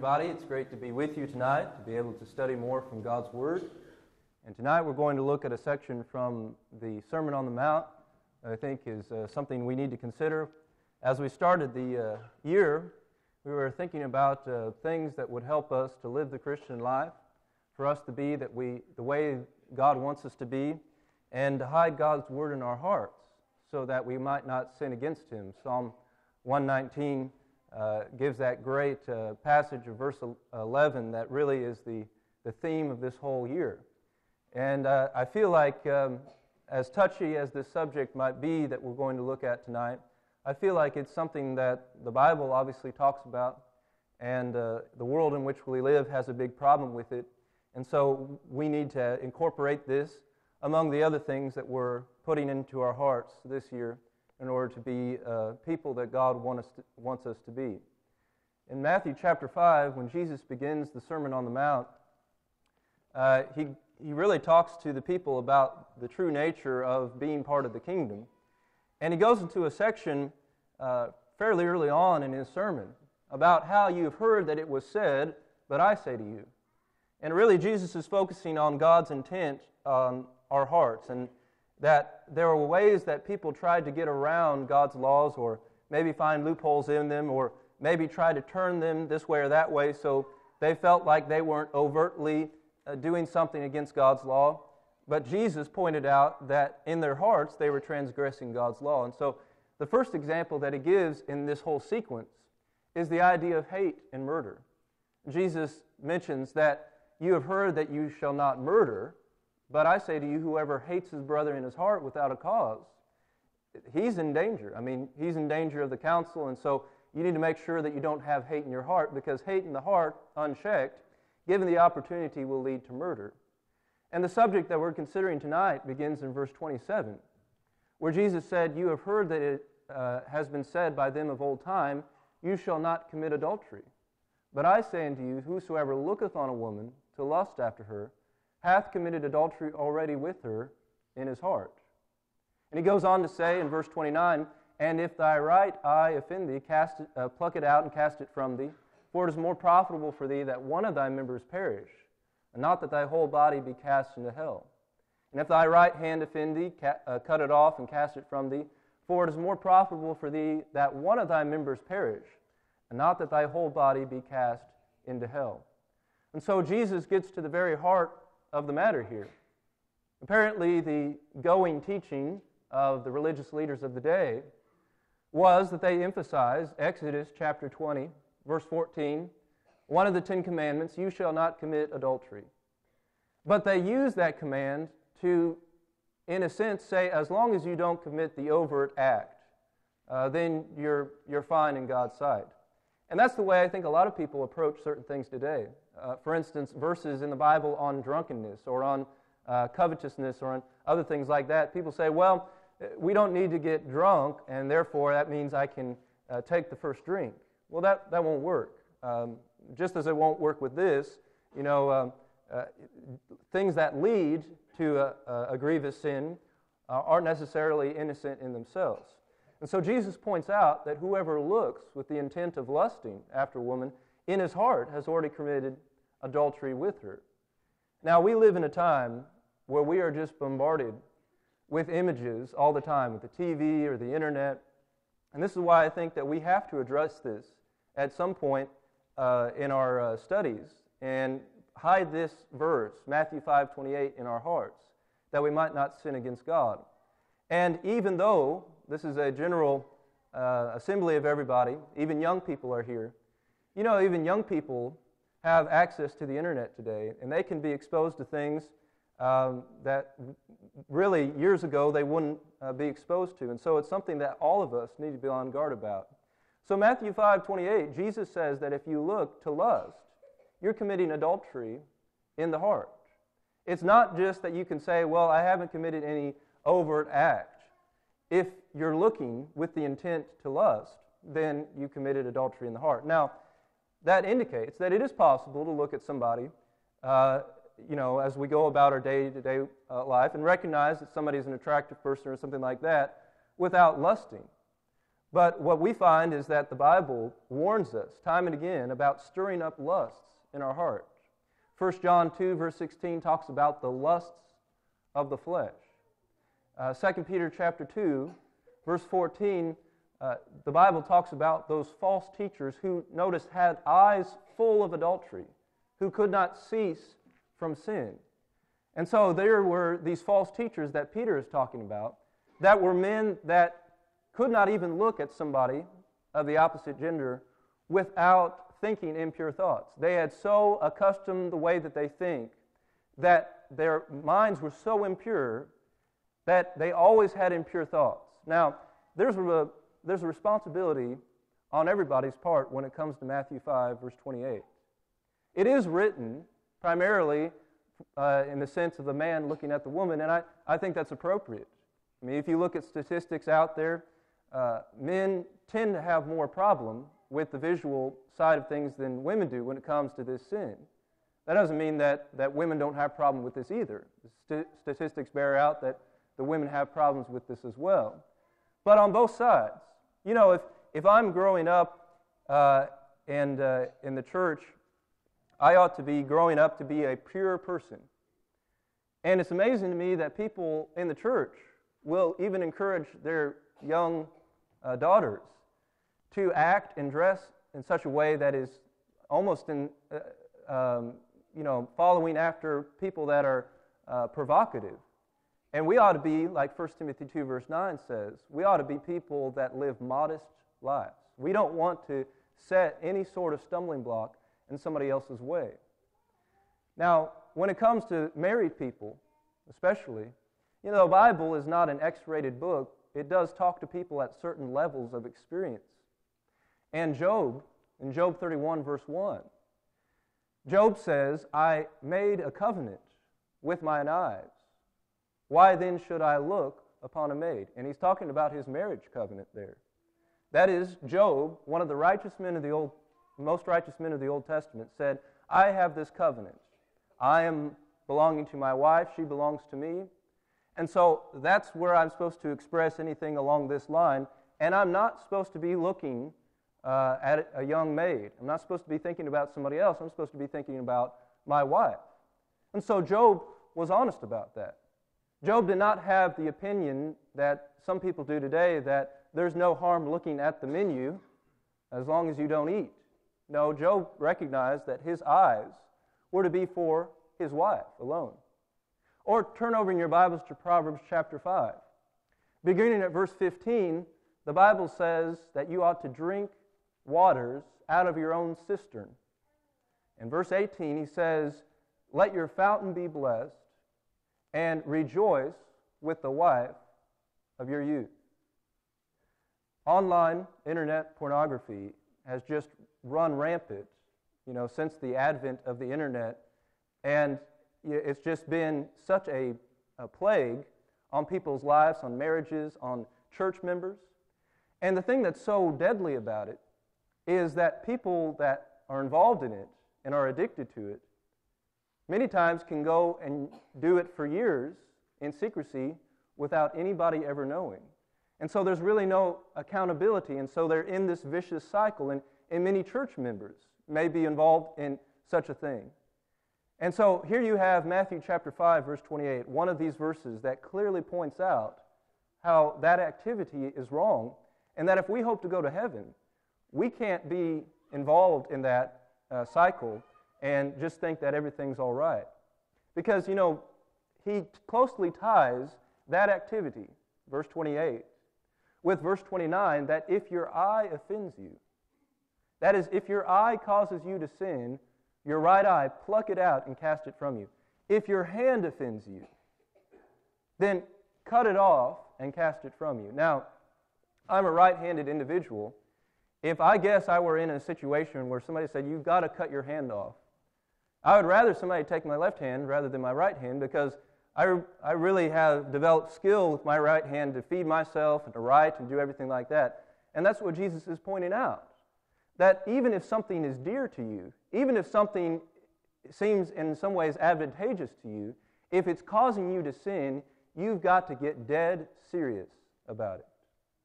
everybody. It's great to be with you tonight, to be able to study more from God's Word. And tonight we're going to look at a section from the Sermon on the Mount that I think is something we need to consider. As we started the year, we were thinking about things that would help us to live the Christian life, for us to be the way God wants us to be, and to hide God's Word in our hearts so that we might not sin against Him. Psalm 119 gives that great passage of verse 11 that really is the theme of this whole year. And I feel like, as touchy as this subject might be that we're going to look at tonight, I feel like it's something that the Bible obviously talks about, and the world in which we live has a big problem with it. And so we need to incorporate this among the other things that we're putting into our hearts this year in order to be people that God wants us to be. In Matthew chapter 5, when Jesus begins the Sermon on the Mount, he really talks to the people about the true nature of being part of the kingdom. And he goes into a section fairly early on in his sermon about how you've heard that it was said, but I say to you. And really Jesus is focusing on God's intent on our hearts, and that there were ways that people tried to get around God's laws, or maybe find loopholes in them, or maybe try to turn them this way or that way so they felt like they weren't overtly doing something against God's law. But Jesus pointed out that in their hearts they were transgressing God's law. And so the first example that he gives in this whole sequence is the idea of hate and murder. Jesus mentions that you have heard that you shall not murder, but I say to you, whoever hates his brother in his heart without a cause, he's in danger. I mean, he's in danger of the council, and so you need to make sure that you don't have hate in your heart, because hate in the heart, unchecked, given the opportunity, will lead to murder. And the subject that we're considering tonight begins in verse 27, where Jesus said, you have heard that it has been said by them of old time, you shall not commit adultery. But I say unto you, whosoever looketh on a woman to lust after her, hath committed adultery already with her in his heart. And he goes on to say in verse 29, and if thy right eye offend thee, pluck it out and cast it from thee, for it is more profitable for thee that one of thy members perish, and not that thy whole body be cast into hell. And if thy right hand offend thee, cut it off and cast it from thee, for it is more profitable for thee that one of thy members perish, and not that thy whole body be cast into hell. And so Jesus gets to the very heart of the matter here. Apparently, the going teaching of the religious leaders of the day was that they emphasized Exodus chapter 20, verse 14, one of the 10 commandments, you shall not commit adultery. But they used that command to, in a sense, say, as long as you don't commit the overt act, then you're fine in God's sight. And that's the way I think a lot of people approach certain things today. For instance, verses in the Bible on drunkenness or on covetousness or on other things like that. People say, well, we don't need to get drunk, and therefore that means I can take the first drink. Well, that won't work. Just as it won't work with this, things that lead to a grievous sin aren't necessarily innocent in themselves. And so Jesus points out that whoever looks with the intent of lusting after a woman in his heart has already committed adultery with her. Now, we live in a time where we are just bombarded with images all the time, with the TV or the internet. And this is why I think that we have to address this at some point in our studies and hide this verse, Matthew 5:28, in our hearts, that we might not sin against God. And even though this is a general assembly of everybody, even young people are here, even young people have access to the internet today, and they can be exposed to things that really years ago they wouldn't be exposed to. And so it's something that all of us need to be on guard about. So Matthew 5:28, Jesus says that if you look to lust, you're committing adultery in the heart. It's not just that you can say, well, I haven't committed any overt act. If you're looking with the intent to lust, then you committed adultery in the heart. Now, that indicates that it is possible to look at somebody, as we go about our day-to-day life and recognize that somebody is an attractive person or something like that without lusting. But what we find is that the Bible warns us time and again about stirring up lusts in our heart. 1 John 2, verse 16 talks about the lusts of the flesh. 2 Peter chapter 2, verse 14, the Bible talks about those false teachers who, notice, had eyes full of adultery, who could not cease from sin. And so there were these false teachers that Peter is talking about that were men that could not even look at somebody of the opposite gender without thinking impure thoughts. They had so accustomed the way that they think that their minds were so impure that they always had impure thoughts. Now, there's a responsibility on everybody's part when it comes to Matthew 5, verse 28. It is written primarily in the sense of the man looking at the woman, and I think that's appropriate. I mean, if you look at statistics out there, men tend to have more problem with the visual side of things than women do when it comes to this sin. That doesn't mean that women don't have problem with this either. Statistics bear out that the women have problems with this as well. But on both sides, you know, if I'm growing up in the church, I ought to be growing up to be a pure person. And it's amazing to me that people in the church will even encourage their young daughters to act and dress in such a way that is almost following after people that are provocative. And we ought to be, like 1 Timothy 2 verse 9 says, we ought to be people that live modest lives. We don't want to set any sort of stumbling block in somebody else's way. Now, when it comes to married people, especially, you know, the Bible is not an X-rated book. It does talk to people at certain levels of experience. And Job, in Job 31 verse 1, Job says, I made a covenant with mine eyes. Why then should I look upon a maid? And he's talking about his marriage covenant there. That is, Job, one of the most righteous men of the Old Testament, said, I have this covenant. I am belonging to my wife, she belongs to me. And so that's where I'm supposed to express anything along this line. And I'm not supposed to be looking at a young maid. I'm not supposed to be thinking about somebody else. I'm supposed to be thinking about my wife. And so Job was honest about that. Job did not have the opinion that some people do today that there's no harm looking at the menu as long as you don't eat. No, Job recognized that his eyes were to be for his wife alone. Or turn over in your Bibles to Proverbs chapter 5. Beginning at verse 15, the Bible says that you ought to drink waters out of your own cistern. In verse 18, he says, let your fountain be blessed, and rejoice with the wife of your youth. Online internet pornography has just run rampant, you know, since the advent of the internet, and it's just been such a plague on people's lives, on marriages, on church members. And the thing that's so deadly about it is that people that are involved in it and are addicted to it many times can go and do it for years in secrecy without anybody ever knowing. And so there's really no accountability, and so they're in this vicious cycle, and many church members may be involved in such a thing. And so here you have Matthew chapter 5, verse 28, one of these verses that clearly points out how that activity is wrong, and that if we hope to go to heaven, we can't be involved in that cycle and just think that everything's all right. Because, you know, he closely ties that activity, verse 28, with verse 29, that if your eye offends you, that is, if your eye causes you to sin, your right eye, pluck it out and cast it from you. If your hand offends you, then cut it off and cast it from you. Now, I'm a right-handed individual. If I guess I were in a situation where somebody said, you've got to cut your hand off, I would rather somebody take my left hand rather than my right hand, because I really have developed skill with my right hand to feed myself and to write and do everything like that. And that's what Jesus is pointing out. That even if something is dear to you, even if something seems in some ways advantageous to you, if it's causing you to sin, you've got to get dead serious about it.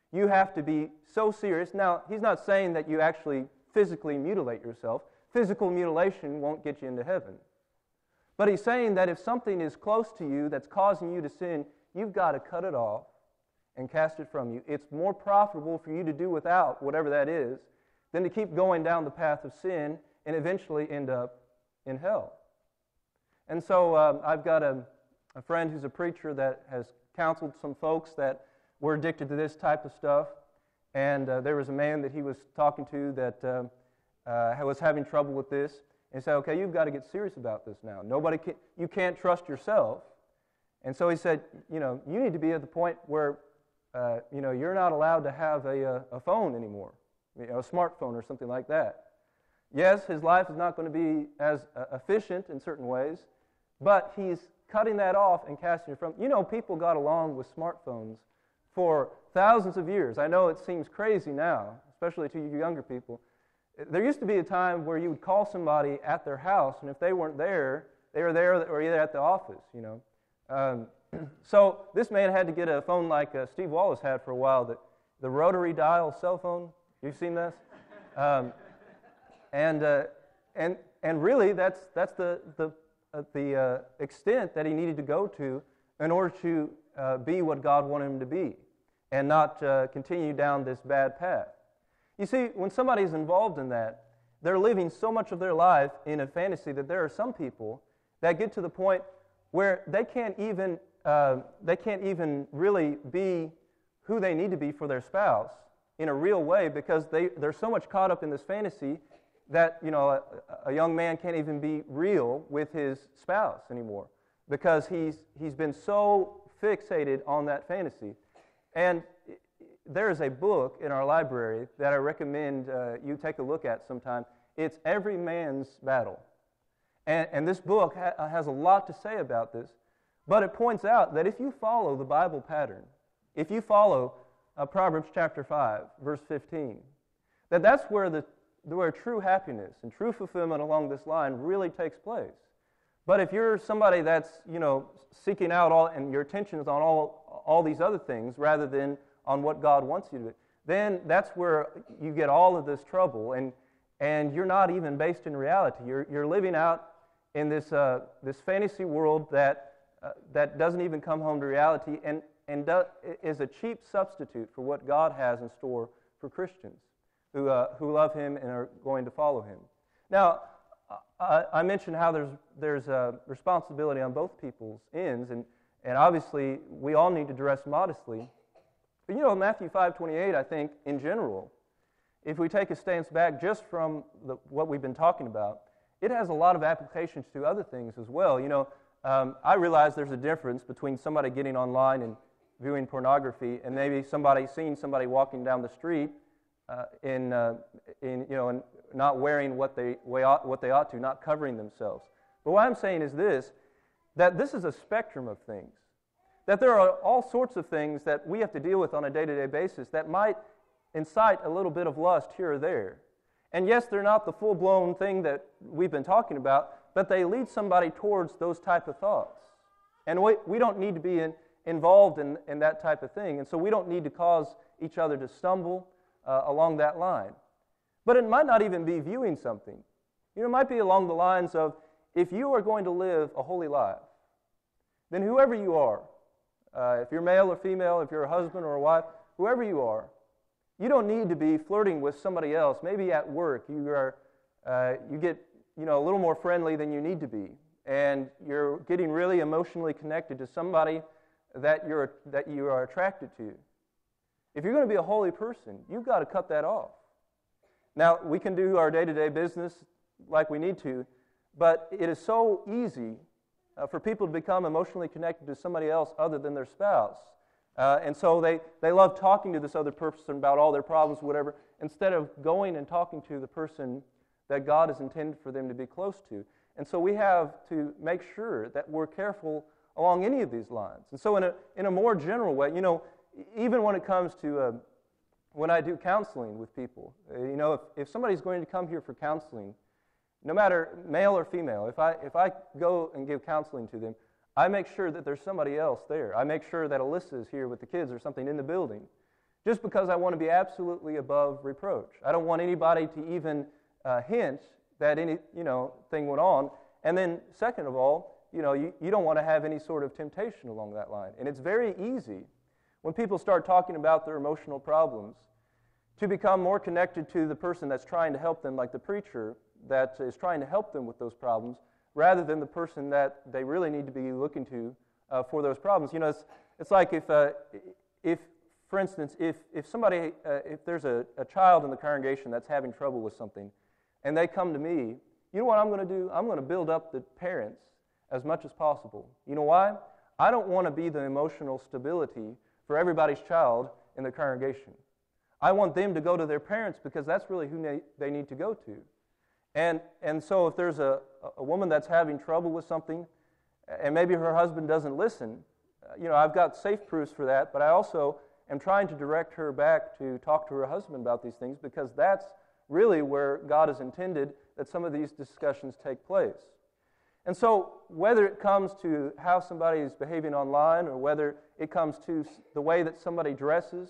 You have to be so serious. Now, he's not saying that you actually physically mutilate yourself. Physical mutilation won't get you into heaven. But he's saying that if something is close to you that's causing you to sin, you've got to cut it off and cast it from you. It's more profitable for you to do without whatever that is than to keep going down the path of sin and eventually end up in hell. And so I've got a friend who's a preacher that has counseled some folks that were addicted to this type of stuff. And there was a man that he was talking to that was having trouble with this. And he said, okay, you've got to get serious about this now. You can't trust yourself. And so he said, you need to be at the point where, you're not allowed to have a phone anymore, a smartphone or something like that. Yes, his life is not going to be as efficient in certain ways, but he's cutting that off and casting it from. People got along with smartphones for thousands of years. I know it seems crazy now, especially to you younger people. There used to be a time where you would call somebody at their house, and if they weren't there, they were there or either at the office, So this man had to get a phone like Steve Wallace had for a while, the rotary dial cell phone. You've seen this? And really, that's the extent that he needed to go to in order to be what God wanted him to be, and not continue down this bad path. You see, when somebody's involved in that, they're living so much of their life in a fantasy that there are some people that get to the point where they can't even really be who they need to be for their spouse in a real way, because they're so much caught up in this fantasy that a young man can't even be real with his spouse anymore, because he's been so fixated on that fantasy. And there is a book in our library that I recommend you take a look at sometime. It's Every Man's Battle. And this book has a lot to say about this, but it points out that if you follow the Bible pattern, if you follow Proverbs chapter 5, verse 15, that's where true happiness and true fulfillment along this line really takes place. But if you're somebody that's, seeking out and your attention is on all these other things rather than on what God wants you to do, then that's where you get all of this trouble, and you're not even based in reality. You're living out in this fantasy world that doesn't even come home to reality and is a cheap substitute for what God has in store for Christians who love Him and are going to follow Him. Now, I mentioned how there's a responsibility on both people's ends, and obviously we all need to dress modestly. But Matthew 5:28, I think, in general, if we take a stance back just from what we've been talking about, it has a lot of applications to other things as well. I realize there's a difference between somebody getting online and viewing pornography and maybe seeing somebody walking down the street and not wearing what they ought to, not covering themselves. But what I'm saying is that this is a spectrum of things. That there are all sorts of things that we have to deal with on a day-to-day basis that might incite a little bit of lust here or there. And yes, they're not the full-blown thing that we've been talking about, but they lead somebody towards those type of thoughts. And we don't need to be involved in that type of thing, and so we don't need to cause each other to stumble along that line. But it might not even be viewing something. It might be along the lines of, if you are going to live a holy life, then whoever you are, if you're male or female, if you're a husband or a wife, whoever you are, you don't need to be flirting with somebody else. Maybe at work you get a little more friendly than you need to be, and you're getting really emotionally connected to somebody that you are attracted to. If you're going to be a holy person, you've got to cut that off. Now, we can do our day-to-day business like we need to, but it is so easy for people to become emotionally connected to somebody else other than their spouse. And so they love talking to this other person about all their problems, whatever, instead of going and talking to the person that God has intended for them to be close to. And so we have to make sure that we're careful along any of these lines. And so in a more general way, even when it comes to when I do counseling with people, if somebody's going to come here for counseling, no matter male or female, if I go and give counseling to them, I make sure that there's somebody else there. I make sure that Alyssa is here with the kids or something in the building just because I want to be absolutely above reproach. I don't want anybody to even hint that any thing went on. And then second of all, you don't want to have any sort of temptation along that line. And it's very easy when people start talking about their emotional problems to become more connected to the person that's trying to help them, like the preacher that is trying to help them with those problems, rather than the person that they really need to be looking to for those problems. It's like if for instance, if somebody, if there's a child in the congregation that's having trouble with something, and they come to me, you know what I'm going to do? I'm going to build up the parents as much as possible. You know why? I don't want to be the emotional stability for everybody's child in the congregation. I want them to go to their parents because that's really who they need to go to. And so if there's a woman that's having trouble with something, and maybe her husband doesn't listen, I've got safe proofs for that, but I also am trying to direct her back to talk to her husband about these things, because that's really where God has intended that some of these discussions take place. And so whether it comes to how somebody is behaving online, or whether it comes to the way that somebody dresses,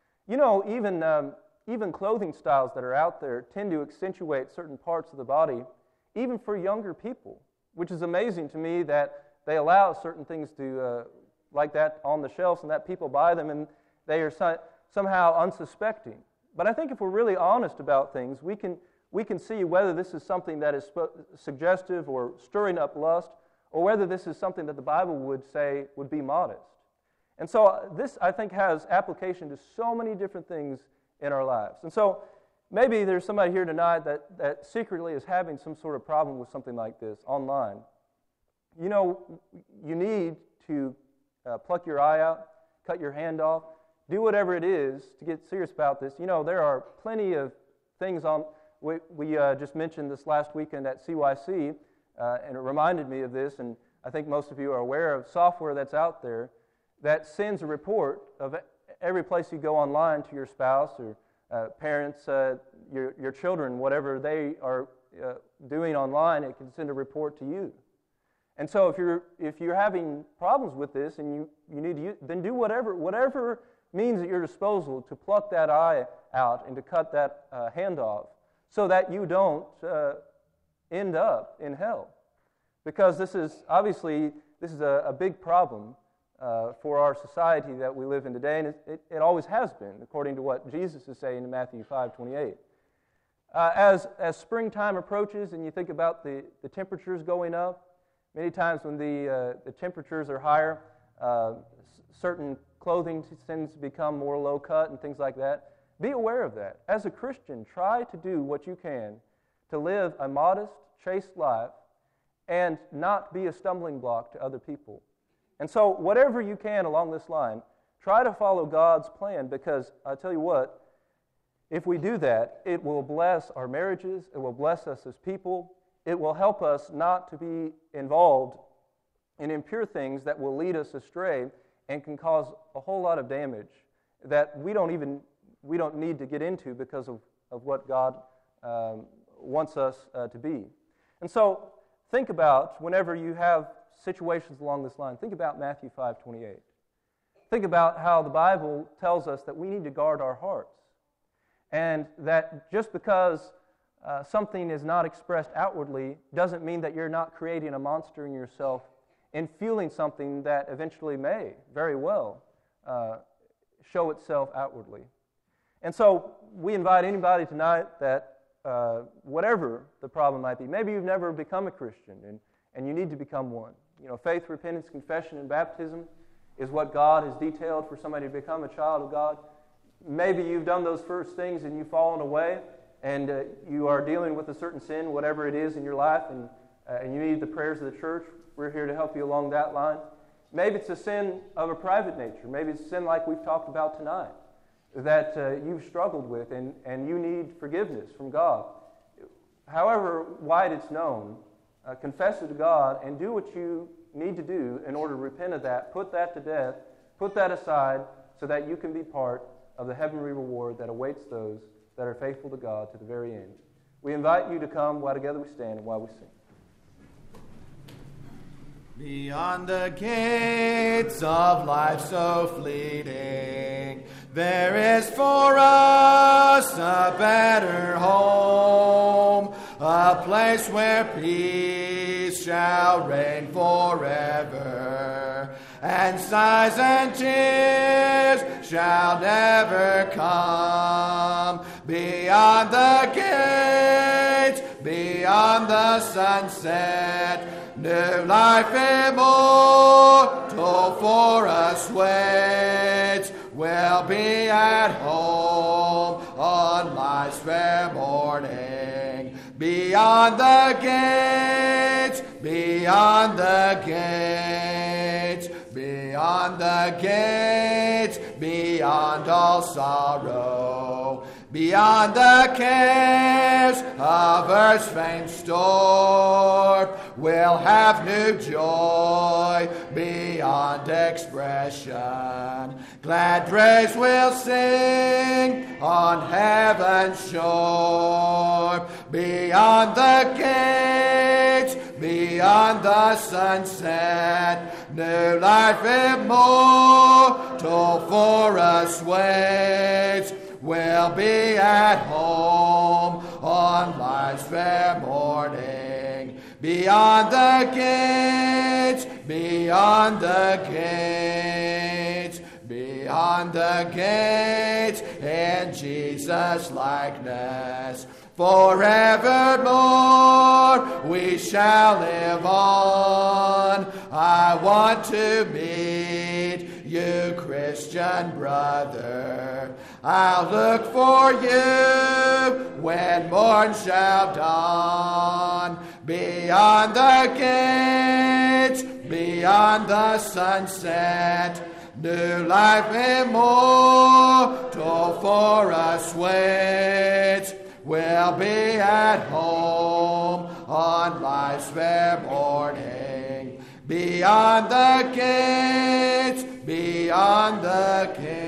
even clothing styles that are out there tend to accentuate certain parts of the body, even for younger people, which is amazing to me that they allow certain things to like that on the shelves, and that people buy them and they are somehow unsuspecting. But I think if we're really honest about things, we can see whether this is something that is suggestive or stirring up lust, or whether this is something that the Bible would say would be modest. And so this, I think, has application to so many different things in our lives. And so maybe there's somebody here tonight that secretly is having some sort of problem with something like this online. You need to pluck your eye out, cut your hand off, do whatever it is to get serious about this. There are plenty of things on. We just mentioned this last weekend at CYC, and it reminded me of this, and I think most of you are aware of software that's out there that sends a report of every place you go online to your spouse or parents, your children, whatever they are doing online. It can send a report to you. And so if you're having problems with this and you need to then do whatever means at your disposal to pluck that eye out and to cut that hand off, so that you don't end up in hell. Because this is a big problem for our society that we live in today, and it always has been, according to what Jesus is saying in Matthew 5:28. As springtime approaches and you think about the temperatures going up, many times when the temperatures are higher, certain clothing tends to become more low cut and things like that. Be aware of that. As a Christian, try to do what you can to live a modest, chaste life and not be a stumbling block to other people. And so whatever you can along this line, try to follow God's plan, because I tell you what, if we do that, it will bless our marriages, it will bless us as people, it will help us not to be involved in impure things that will lead us astray and can cause a whole lot of damage that we don't need to get into because of what God wants us to be. And so think about, whenever you have situations along this line, think about Matthew 5:28. Think about how the Bible tells us that we need to guard our hearts, and that just because something is not expressed outwardly doesn't mean that you're not creating a monster in yourself and fueling something that eventually may very well show itself outwardly. And so we invite anybody tonight that whatever the problem might be, maybe you've never become a Christian and you need to become one. Faith, repentance, confession, and baptism is what God has detailed for somebody to become a child of God. Maybe you've done those first things and you've fallen away, and you are dealing with a certain sin, whatever it is in your life, and you need the prayers of the church. We're here to help you along that line. Maybe it's a sin of a private nature. Maybe it's a sin like we've talked about tonight that you've struggled with, and you need forgiveness from God. However wide it's known, confess it to God and do what you need to do in order to repent of that, put that to death, put that aside, so that you can be part of the heavenly reward that awaits those that are faithful to God to the very end. We invite you to come while together we stand and while we sing. Beyond the gates of life so fleeting, There is for us a better home, a place where peace shall reign forever, and sighs and tears shall never come. Beyond the gates, beyond the sunset, new life immortal for us waits. We'll be at home on life's fair morning. Beyond the gates, beyond the gates, beyond the gates, beyond all sorrow, beyond the cares of earth's vain store, we'll have new joy beyond expression. Glad praise we'll sing on heaven's shore. Beyond the gates, beyond the sunset, new life immortal for us waits. We'll be at home on life's fair morning. Beyond the gates, beyond the gates, beyond the gates, in Jesus' likeness. Forevermore we shall live on. I want to meet you, Christian brother. I'll look for you when morn shall dawn. Beyond the gates, beyond the sunset, new life immortal for us waits. We'll be at home on life's fair morning. Beyond the gates, beyond the gates.